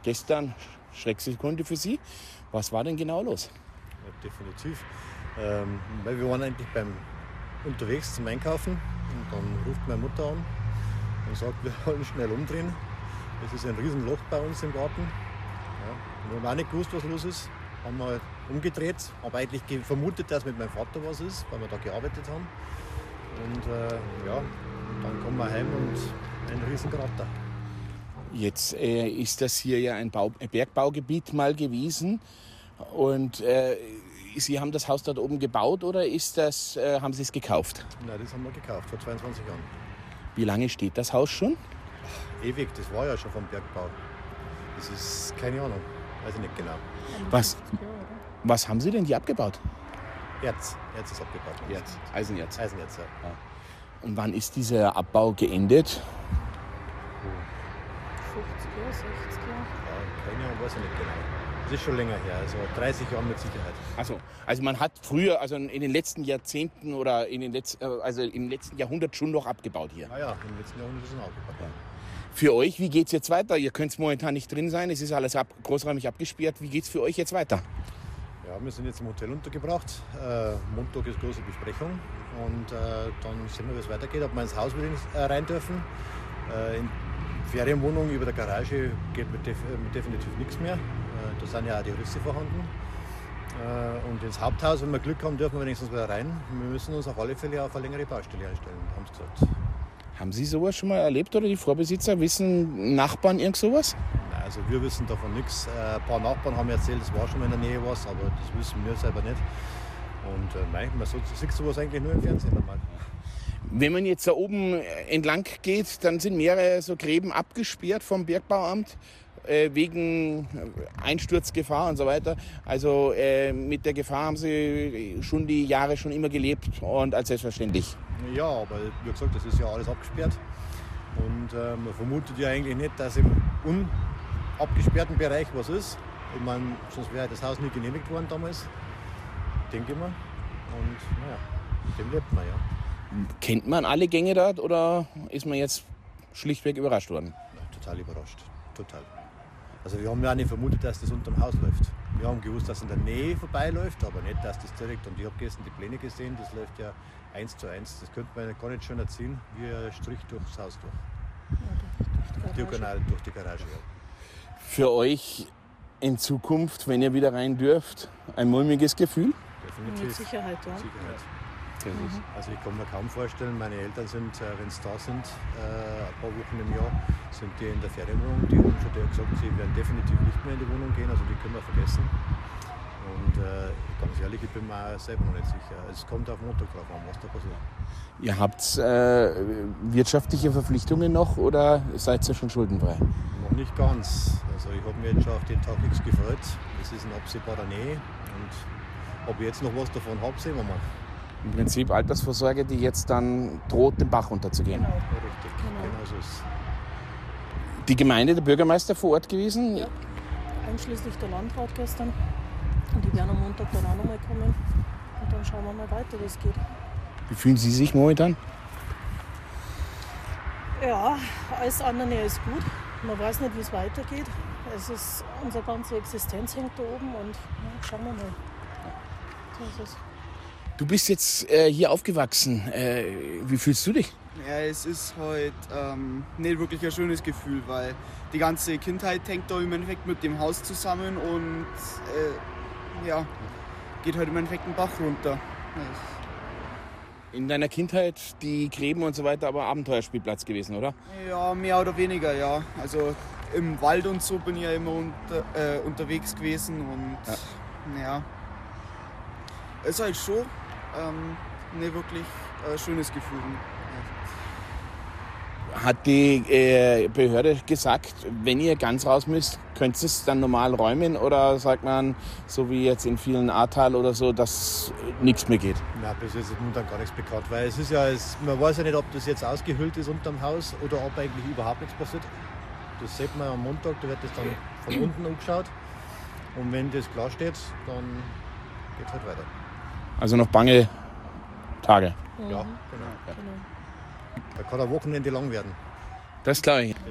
gestern Schrecksekunde für Sie. Was war denn genau los? Ja, definitiv. Weil wir waren eigentlich unterwegs zum Einkaufen und dann ruft meine Mutter an und sagt, wir wollen schnell umdrehen. Es ist ein Riesenloch bei uns im Garten. Ja, wir haben auch nicht gewusst, was los ist. Haben wir halt umgedreht, habe eigentlich vermutet, dass mit meinem Vater was ist, weil wir da gearbeitet haben. Und dann kommen wir heim und ein Riesenkrater. Jetzt ist das hier ja ein Bergbaugebiet mal gewesen. Und Sie haben das Haus dort oben gebaut oder haben Sie es gekauft? Nein, das haben wir gekauft, vor 22 Jahren. Wie lange steht das Haus schon? Ewig, das war ja schon vom Bergbau. Das ist keine Ahnung, weiß ich nicht genau. Was haben Sie denn hier abgebaut? Erz ist abgebaut. Erz, Eisenerz. Eisenerz, ja. Und wann ist dieser Abbau geendet? 50 Jahre, 60 Jahre. Ja, keine Ahnung, weiß ich nicht genau. Das ist schon länger her, also 30 Jahre mit Sicherheit. Also man hat früher, also in den letzten Jahrzehnten oder im letzten Jahrhundert schon noch abgebaut hier. Ja, im letzten Jahrhundert ist es noch abgebaut. Ja. Für euch, wie geht es jetzt weiter? Ihr könnt momentan nicht drin sein, es ist alles großräumig abgesperrt. Wie geht es für euch jetzt weiter? Ja, wir sind jetzt im Hotel untergebracht. Montag ist große Besprechung und dann sehen wir, wie es weitergeht, ob wir ins Haus wieder rein dürfen. In Ferienwohnung über der Garage geht mit definitiv nichts mehr. Da sind ja auch die Risse vorhanden. Und ins Haupthaus, wenn wir Glück haben, dürfen wir wenigstens wieder rein. Wir müssen uns auf alle Fälle auf eine längere Baustelle einstellen, haben sie gesagt. Haben Sie sowas schon mal erlebt oder die Vorbesitzer? Wissen Nachbarn irgend sowas? Nein, also wir wissen davon nichts. Ein paar Nachbarn haben erzählt, es war schon mal in der Nähe was, aber das wissen wir selber nicht. Und man sieht sowas eigentlich nur im Fernsehen einmal. Wenn man jetzt da oben entlang geht, dann sind mehrere so Gräben abgesperrt vom Bergbauamt wegen Einsturzgefahr und so weiter. Also mit der Gefahr haben Sie schon die Jahre schon immer gelebt und als selbstverständlich. Ja, aber wie gesagt, das ist ja alles abgesperrt. Und man vermutet ja eigentlich nicht, dass im unabgesperrten Bereich was ist. Ich meine, sonst wäre das Haus nie genehmigt worden damals, denke ich mal. Und naja, mit dem lebt man ja. Kennt man alle Gänge dort oder ist man jetzt schlichtweg überrascht worden? Ja, total überrascht, total. Also wir haben ja auch nicht vermutet, dass das unterm Haus läuft. Wir haben gewusst, dass es in der Nähe vorbeiläuft, aber nicht, dass das direkt. Und ich habe gestern die Pläne gesehen, das läuft ja 1:1. Das könnte man gar nicht schön ziehen, wie ein Strich durchs Haus durch. Diagonal durch die Garage. Ja. Für euch in Zukunft, wenn ihr wieder rein dürft, ein mulmiges Gefühl? Definitiv. Mit Sicherheit, ja. Sicherheit. Also ich kann mir kaum vorstellen, meine Eltern sind, wenn sie da sind, ein paar Wochen im Jahr, sind die in der Ferienwohnung. Die haben schon gesagt, sie werden definitiv nicht mehr in die Wohnung gehen, also die können wir vergessen. Und ganz ehrlich, ich bin mir selber noch nicht sicher. Es kommt auf Montag drauf an, was da passiert. Ihr habt wirtschaftliche Verpflichtungen noch oder seid ihr schon schuldenfrei? Noch nicht ganz. Also ich habe mich jetzt schon auf den Tag X gefreut. Es ist in absehbarer Nähe und ob ich jetzt noch was davon habe, sehen wir mal. Im Prinzip Altersvorsorge, die jetzt dann droht, den Bach runterzugehen. Genau, richtig. Genau so ist es. Die Gemeinde, der Bürgermeister vor Ort gewesen? Ja, einschließlich der Landrat gestern. Und die werden am Montag dann auch nochmal kommen. Und dann schauen wir mal weiter, wie es geht. Wie fühlen Sie sich momentan? Ja, alles andere ist gut. Man weiß nicht, wie es weitergeht. Unsere ganze Existenz hängt da oben und ja, schauen wir mal. So ist es. Du bist jetzt hier aufgewachsen. Wie fühlst du dich? Ja, es ist halt nicht wirklich ein schönes Gefühl, weil die ganze Kindheit hängt da im Endeffekt mit dem Haus zusammen und geht halt im Endeffekt den Bach runter. In deiner Kindheit die Gräben und so weiter, aber Abenteuerspielplatz gewesen, oder? Ja, mehr oder weniger, ja. Also im Wald und so bin ich ja immer unterwegs gewesen und ja, es ist halt schon nicht wirklich ein schönes Gefühl. Hat die Behörde gesagt, wenn ihr ganz raus müsst, könnt ihr es dann normal räumen oder sagt man, so wie jetzt in vielen Ahrtal oder so, dass nichts mehr geht? Nein, bis jetzt ist momentan gar nichts bekannt, weil es ist ja, man weiß ja nicht, ob das jetzt ausgehüllt ist unterm Haus oder ob eigentlich überhaupt nichts passiert. Das sieht man am Montag, da wird das dann von unten angeschaut und wenn das klar steht, dann geht es halt weiter. Also noch bange Tage? Ja, genau. Da kann ein Wochenende lang werden. Das glaube ich.